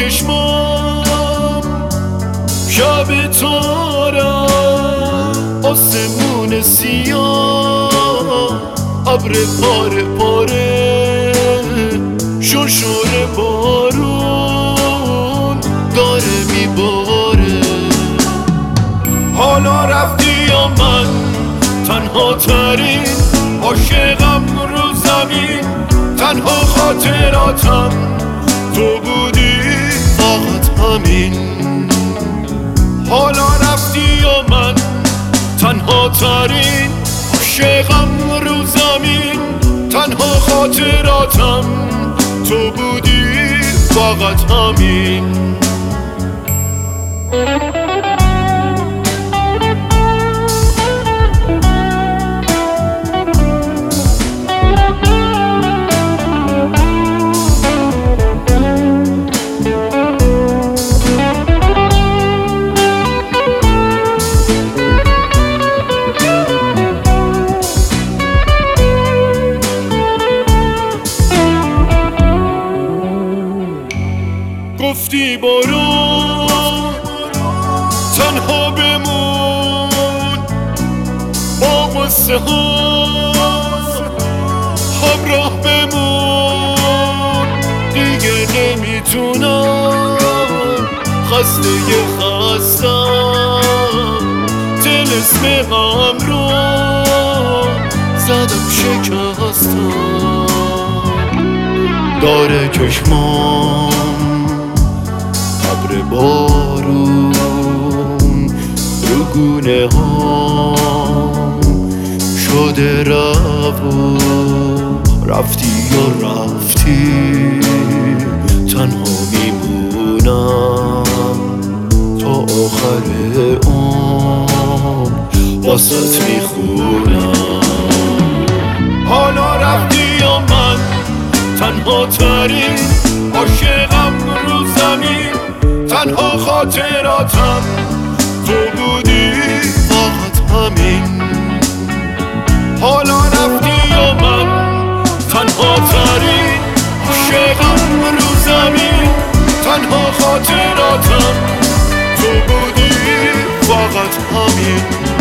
چشمام شب تارم، آسمون سیاه، ابر پاره پاره، شرشور بارون داره میباره. حالا رفتی یا من تنها ترین عاشقم رو زمین، تنها خاطراتم تو بودی فقط همین. حالا رفتی یا من تنها ترین عاشقم رو زمین، تنها خاطراتم تو بودی فقط همین. گفتی برو تنها بمون، با قصه ها همراه بمون. دیگه نمیتونم خسته خستم، طلسم غم رو زدم شکستم. داره چشمام ابر بارون رو گونه ها شده رفتی یا رفتی، تنها میمونم تا آخر عمر واسط میخونم. حالا رفتی یا من تنها ترین عاشقم رو زمین، تنها خاطراتم تو بودی فقط همین. حالا رفتی یا من تنها ترین عاشقم رو زمین، تنها خاطراتم تو بودی فقط همین.